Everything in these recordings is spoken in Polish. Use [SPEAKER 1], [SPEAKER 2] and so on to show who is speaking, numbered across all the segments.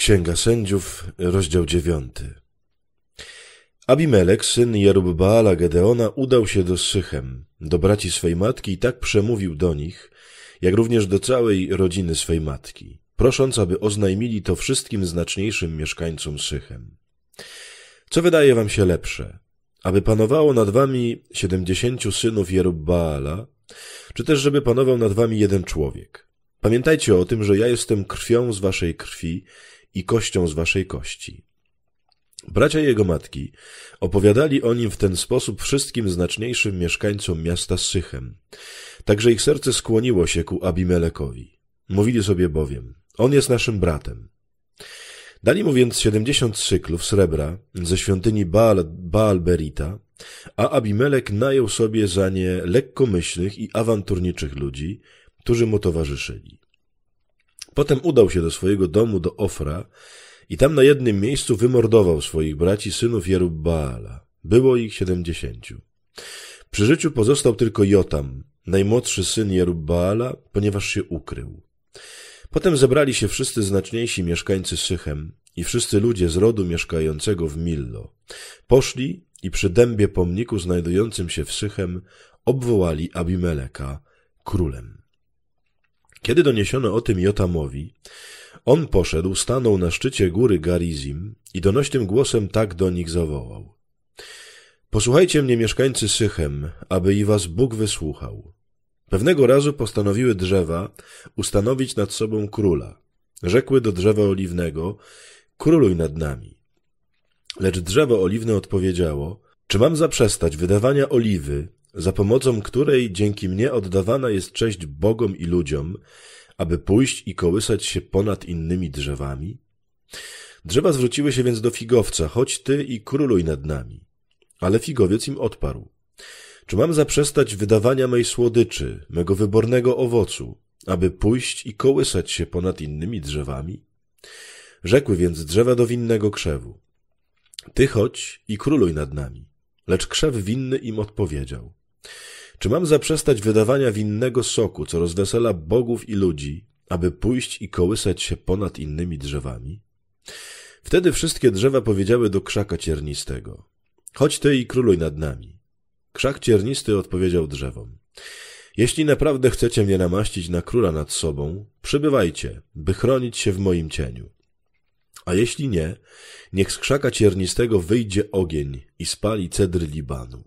[SPEAKER 1] Księga Sędziów, rozdział 9. Abimelek, syn Jerubbaala Gedeona, udał się do Sychem, do braci swej matki i tak przemówił do nich, jak również do całej rodziny swej matki, prosząc, aby oznajmili to wszystkim znaczniejszym mieszkańcom Sychem. Co wydaje wam się lepsze? Aby panowało nad wami 70 synów Jerubbaala, czy też żeby panował nad wami jeden człowiek? Pamiętajcie o tym, że ja jestem krwią z waszej krwi i kością z waszej kości. Bracia jego matki opowiadali o nim w ten sposób wszystkim znaczniejszym mieszkańcom miasta Sychem, także ich serce skłoniło się ku Abimelekowi. Mówili sobie bowiem, on jest naszym bratem. Dali mu więc 70 cyklów srebra ze świątyni Baal-Berita, a Abimelek najął sobie za nie lekkomyślnych i awanturniczych ludzi, którzy mu towarzyszyli. Potem udał się do swojego domu do Ofra i tam na jednym miejscu wymordował swoich braci synów Jerubbaala. Było ich 70. Przy życiu pozostał tylko Jotam, najmłodszy syn Jerubbaala, ponieważ się ukrył. Potem zebrali się wszyscy znaczniejsi mieszkańcy Sychem i wszyscy ludzie z rodu mieszkającego w Millo. Poszli i przy dębie pomniku znajdującym się w Sychem obwołali Abimeleka królem. Kiedy doniesiono o tym Jotamowi, on poszedł, stanął na szczycie góry Garizim i donośnym głosem tak do nich zawołał. Posłuchajcie mnie, mieszkańcy Sychem, aby i was Bóg wysłuchał. Pewnego razu postanowiły drzewa ustanowić nad sobą króla. Rzekły do drzewa oliwnego, króluj nad nami. Lecz drzewo oliwne odpowiedziało, czy mam zaprzestać wydawania oliwy, za pomocą której dzięki mnie oddawana jest cześć Bogom i ludziom, aby pójść i kołysać się ponad innymi drzewami? Drzewa zwróciły się więc do figowca, chodź ty i króluj nad nami. Ale figowiec im odparł, czy mam zaprzestać wydawania mej słodyczy, mego wybornego owocu, aby pójść i kołysać się ponad innymi drzewami? Rzekły więc drzewa do winnego krzewu, ty chodź i króluj nad nami. Lecz krzew winny im odpowiedział, czy mam zaprzestać wydawania winnego soku, co rozwesela bogów i ludzi, aby pójść i kołysać się ponad innymi drzewami? Wtedy wszystkie drzewa powiedziały do krzaka ciernistego, chodź ty i króluj nad nami. Krzak ciernisty odpowiedział drzewom, jeśli naprawdę chcecie mnie namaścić na króla nad sobą, przybywajcie, by chronić się w moim cieniu. A jeśli nie, niech z krzaka ciernistego wyjdzie ogień i spali cedry Libanu.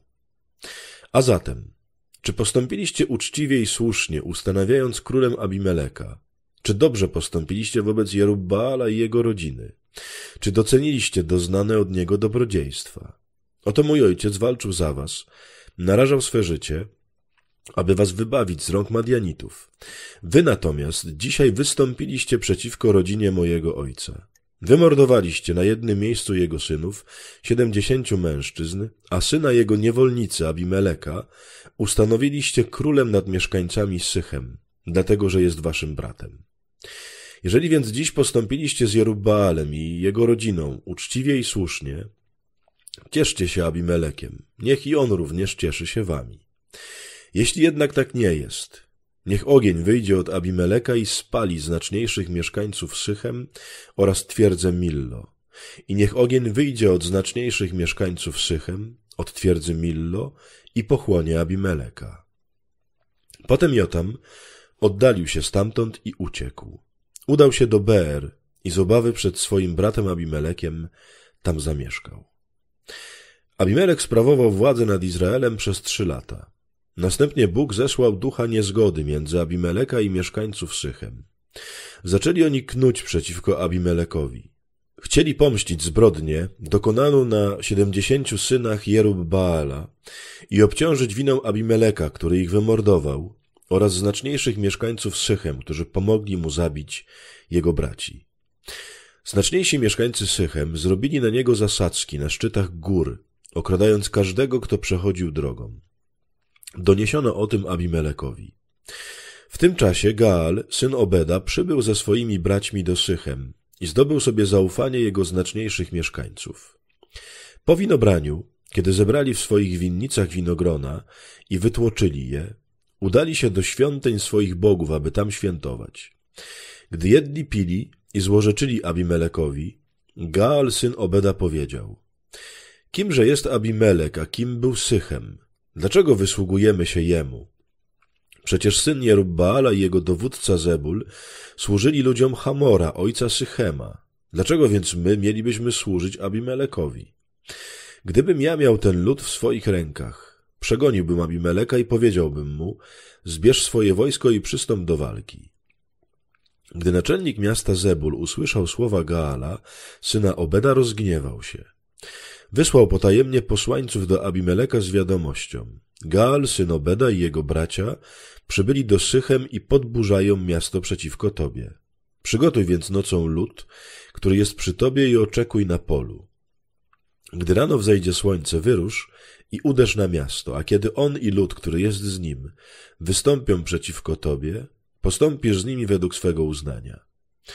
[SPEAKER 1] A zatem, czy postąpiliście uczciwie i słusznie, ustanawiając królem Abimeleka? Czy dobrze postąpiliście wobec Jerubbaala i jego rodziny? Czy doceniliście doznane od niego dobrodziejstwa? Oto mój ojciec walczył za was, narażał swe życie, aby was wybawić z rąk Madianitów. Wy natomiast dzisiaj wystąpiliście przeciwko rodzinie mojego ojca. Wymordowaliście na jednym miejscu jego synów 70 mężczyzn, a syna jego niewolnicy Abimeleka ustanowiliście królem nad mieszkańcami Sychem, dlatego że jest waszym bratem. Jeżeli więc dziś postąpiliście z Jerubbaalem i jego rodziną uczciwie i słusznie, cieszcie się Abimelekiem, niech i on również cieszy się wami. Jeśli jednak tak nie jest, niech ogień wyjdzie od Abimeleka i spali znaczniejszych mieszkańców Sychem oraz twierdzę Millo. I niech ogień wyjdzie od znaczniejszych mieszkańców Sychem, od twierdzy Millo i pochłonie Abimeleka. Potem Jotam oddalił się stamtąd i uciekł. Udał się do Beer i z obawy przed swoim bratem Abimelekiem tam zamieszkał. Abimelek sprawował władzę nad Izraelem przez 3 lata. Następnie Bóg zesłał ducha niezgody między Abimeleka i mieszkańców Sychem. Zaczęli oni knuć przeciwko Abimelekowi. Chcieli pomścić zbrodnię dokonaną na 70 synach Jerubbaala i obciążyć winą Abimeleka, który ich wymordował, oraz znaczniejszych mieszkańców Sychem, którzy pomogli mu zabić jego braci. Znaczniejsi mieszkańcy Sychem zrobili na niego zasadzki na szczytach gór, okradając każdego, kto przechodził drogą. Doniesiono o tym Abimelekowi. W tym czasie Gaal, syn Obeda, przybył ze swoimi braćmi do Sychem i zdobył sobie zaufanie jego znaczniejszych mieszkańców. Po winobraniu, kiedy zebrali w swoich winnicach winogrona i wytłoczyli je, udali się do świątyń swoich bogów, aby tam świętować. Gdy jedli pili, i złorzeczyli Abimelekowi, Gaal, syn Obeda, powiedział: Kimże jest Abimelek, a kim był Sychem? Dlaczego wysługujemy się jemu? Przecież syn Jerubbaala i jego dowódca Zebul służyli ludziom Hamora, ojca Sychema. Dlaczego więc my mielibyśmy służyć Abimelekowi? Gdybym ja miał ten lud w swoich rękach, przegoniłbym Abimeleka i powiedziałbym mu: zbierz swoje wojsko i przystąp do walki. Gdy naczelnik miasta Zebul usłyszał słowa Gaala, syna Obeda, rozgniewał się. Wysłał potajemnie posłańców do Abimeleka z wiadomością: Gaal, syn Obeda i jego bracia przybyli do Sychem i podburzają miasto przeciwko tobie. Przygotuj więc nocą lud, który jest przy tobie, i oczekuj na polu. Gdy rano wzejdzie słońce, wyrusz i uderz na miasto, a kiedy on i lud, który jest z nim, wystąpią przeciwko tobie, postąpisz z nimi według swego uznania.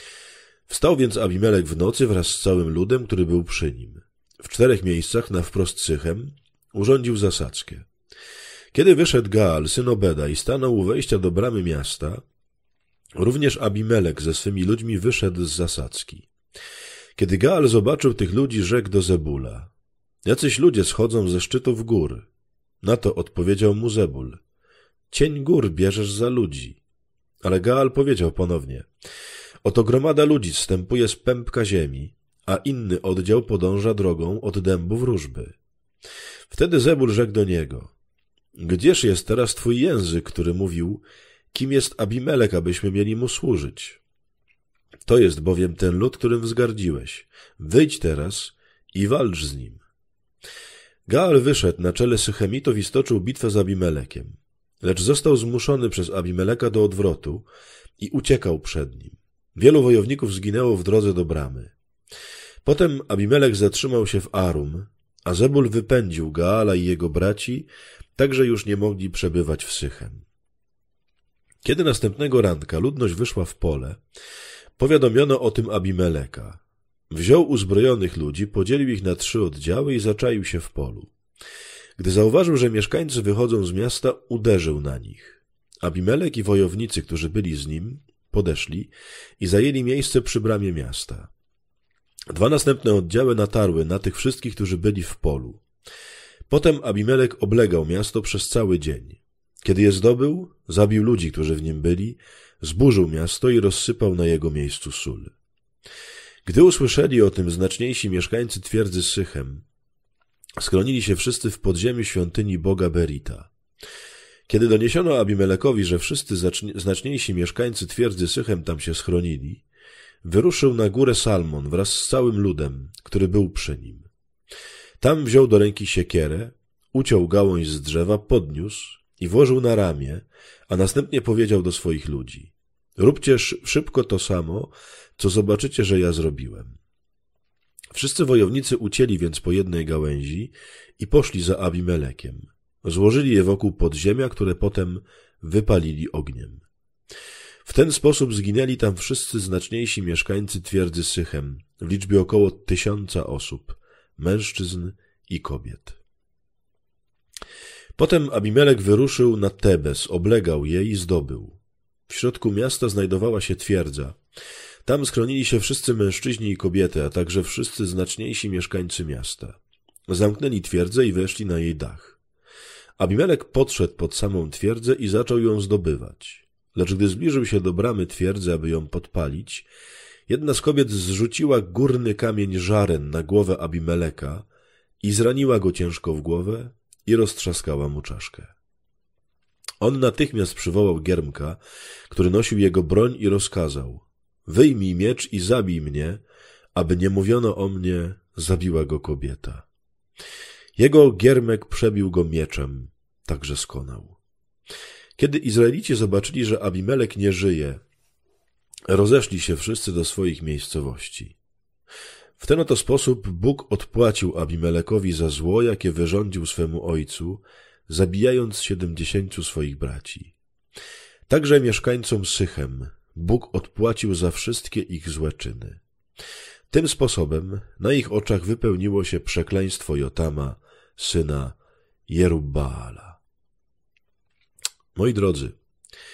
[SPEAKER 1] Wstał więc Abimelek w nocy wraz z całym ludem, który był przy nim. W 4 miejscach na wprost Sychem urządził zasadzkę. Kiedy wyszedł Gaal, syn Obeda, i stanął u wejścia do bramy miasta, również Abimelek ze swymi ludźmi wyszedł z zasadzki. Kiedy Gaal zobaczył tych ludzi, rzekł do Zebula: jacyś ludzie schodzą ze szczytów gór. Na to odpowiedział mu Zebul: cień gór bierzesz za ludzi. Ale Gaal powiedział ponownie: oto gromada ludzi zstępuje z pępka ziemi, a inny oddział podąża drogą od dębu wróżby. Wtedy Zebul rzekł do niego: gdzież jest teraz twój język, który mówił: kim jest Abimelek, abyśmy mieli mu służyć? To jest bowiem ten lud, którym wzgardziłeś. Wyjdź teraz i walcz z nim. Gaal wyszedł na czele Sychemitów i stoczył bitwę z Abimelekiem, lecz został zmuszony przez Abimeleka do odwrotu i uciekał przed nim. Wielu wojowników zginęło w drodze do bramy. Potem Abimelek zatrzymał się w Arum, a Zebul wypędził Gaala i jego braci, tak że już nie mogli przebywać w Sychem. Kiedy następnego ranka ludność wyszła w pole, powiadomiono o tym Abimeleka. Wziął uzbrojonych ludzi, podzielił ich na 3 oddziały i zaczaił się w polu. Gdy zauważył, że mieszkańcy wychodzą z miasta, uderzył na nich. Abimelek i wojownicy, którzy byli z nim, podeszli i zajęli miejsce przy bramie miasta. 2 następne oddziały natarły na tych wszystkich, którzy byli w polu. Potem Abimelek oblegał miasto przez cały dzień. Kiedy je zdobył, zabił ludzi, którzy w nim byli, zburzył miasto i rozsypał na jego miejscu sól. Gdy usłyszeli o tym znaczniejsi mieszkańcy twierdzy Sychem, schronili się wszyscy w podziemiu świątyni Boga Berita. Kiedy doniesiono Abimelekowi, że wszyscy znaczniejsi mieszkańcy twierdzy Sychem tam się schronili, wyruszył na górę Salmon wraz z całym ludem, który był przy nim. Tam wziął do ręki siekierę, uciął gałąź z drzewa, podniósł i włożył na ramię, a następnie powiedział do swoich ludzi: róbcie szybko to samo, co zobaczycie, że ja zrobiłem. Wszyscy wojownicy ucięli więc po jednej gałęzi i poszli za Abimelekiem. Złożyli je wokół podziemia, które potem wypalili ogniem. W ten sposób zginęli tam wszyscy znaczniejsi mieszkańcy twierdzy Sychem, w liczbie około 1000 osób, mężczyzn i kobiet. Potem Abimelek wyruszył na Tebes, oblegał je i zdobył. W środku miasta znajdowała się twierdza. Tam schronili się wszyscy mężczyźni i kobiety, a także wszyscy znaczniejsi mieszkańcy miasta. Zamknęli twierdzę i weszli na jej dach. Abimelek podszedł pod samą twierdzę i zaczął ją zdobywać. Lecz gdy zbliżył się do bramy twierdzy, aby ją podpalić, jedna z kobiet zrzuciła górny kamień żaren na głowę Abimeleka i zraniła go ciężko w głowę i roztrzaskała mu czaszkę. On natychmiast przywołał Giermka, który nosił jego broń, i rozkazał: wyjmij miecz i zabij mnie, aby nie mówiono o mnie, zabiła go kobieta. Jego Giermek przebił go mieczem, tak że skonał. Kiedy Izraelici zobaczyli, że Abimelek nie żyje, rozeszli się wszyscy do swoich miejscowości. W ten oto sposób Bóg odpłacił Abimelekowi za zło, jakie wyrządził swemu ojcu, zabijając 70 swoich braci. Także mieszkańcom Sychem Bóg odpłacił za wszystkie ich złe czyny. Tym sposobem na ich oczach wypełniło się przekleństwo Jotama, syna Jerubbaala. Moi drodzy,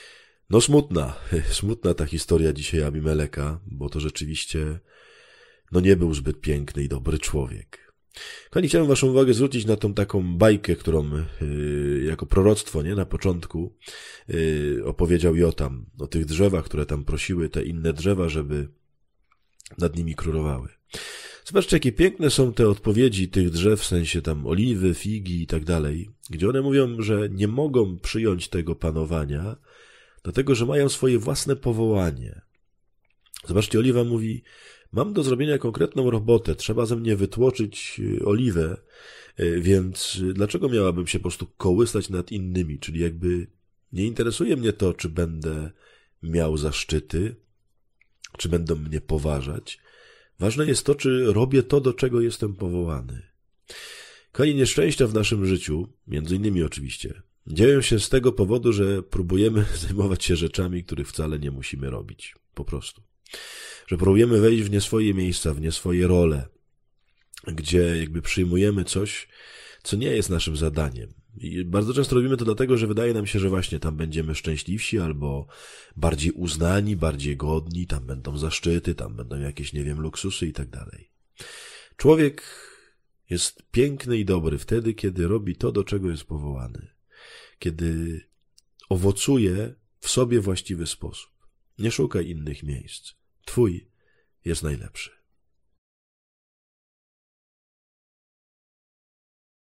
[SPEAKER 1] No smutna ta historia dzisiaj Abimeleka, bo to rzeczywiście nie był zbyt piękny i dobry człowiek. Kochani, chciałem waszą uwagę zwrócić na tą taką bajkę, którą jako proroctwo, na początku opowiedział Jotam o tych drzewach, które tam prosiły te inne drzewa, żeby nad nimi królowały. Zobaczcie, jakie piękne są te odpowiedzi tych drzew, w sensie tam oliwy, figi i tak dalej, gdzie one mówią, że nie mogą przyjąć tego panowania, dlatego, że mają swoje własne powołanie. Zobaczcie, oliwa mówi, mam do zrobienia konkretną robotę, trzeba ze mnie wytłoczyć oliwę, więc dlaczego miałabym się po prostu kołysać nad innymi? Czyli jakby nie interesuje mnie to, czy będę miał zaszczyty, czy będą mnie poważać. Ważne jest to, czy robię to, do czego jestem powołany. Kochani, nieszczęścia w naszym życiu, między innymi oczywiście, dzieją się z tego powodu, że próbujemy zajmować się rzeczami, których wcale nie musimy robić. Po prostu. Że próbujemy wejść w nie swoje miejsca, w nie swoje role, gdzie jakby przyjmujemy coś, co nie jest naszym zadaniem. I bardzo często robimy to dlatego, że wydaje nam się, że właśnie tam będziemy szczęśliwsi albo bardziej uznani, bardziej godni, tam będą zaszczyty, tam będą jakieś, luksusy i tak dalej. Człowiek jest piękny i dobry wtedy, kiedy robi to, do czego jest powołany. Kiedy owocuje w sobie właściwy sposób. Nie szukaj innych miejsc. Twój jest najlepszy.